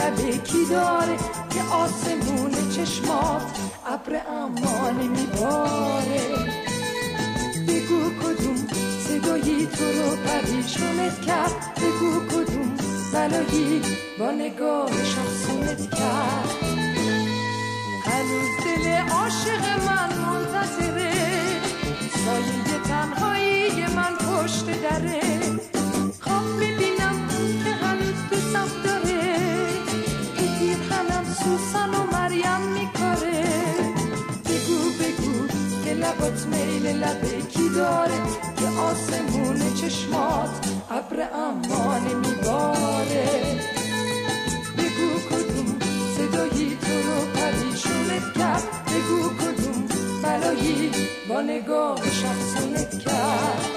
لبه کی داره که آسمون چشمات ابر امانی میباره. بگو کدوم صدایی تو رو پریشونت کرد، بگو کدوم بلایی با نگاهش افسونت کرد. هنوز دل عاشق من منتظره، سایه تنهایی من پشت دره. خواب میبینم که هنوز دوستم داره، که پیرهنم سوسن و مریم میکاره. بگو که لبات میل لبه کی داره که آسمون چشمات ابر امانی میباره. بگو کدوم صدایی تو رو پریشونت کرد، بگو کدوم بلایی با نگاهش افسونت کرد.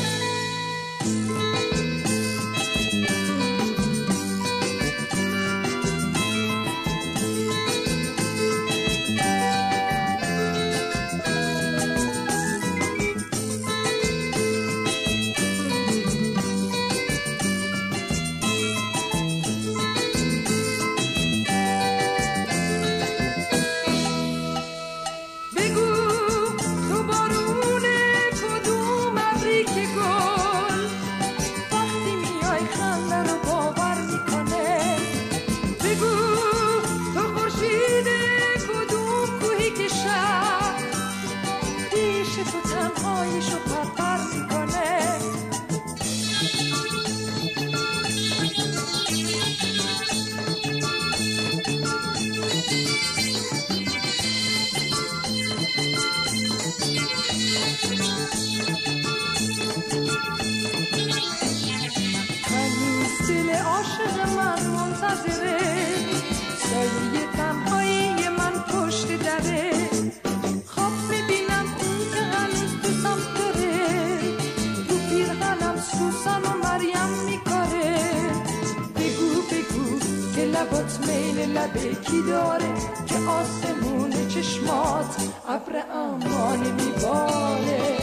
لبه کی داره که آسمون چشمات ابر امانی میباره.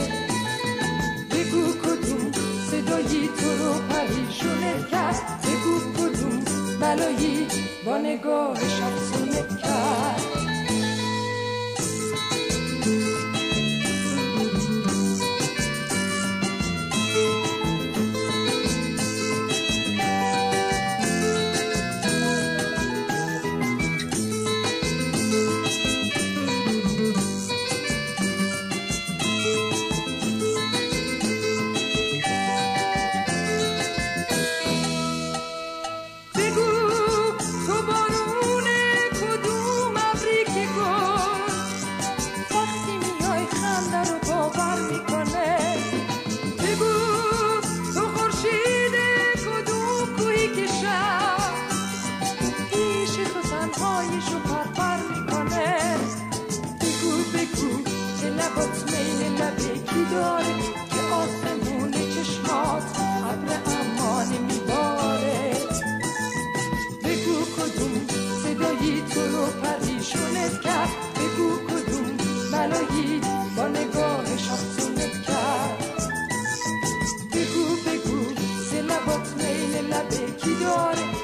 بگو کدوم صدایی تو رو پریشونت کرد، بگو کدوم بلایی با نگاهش افسونت کرد. بگو که لبات میل لبه کی داره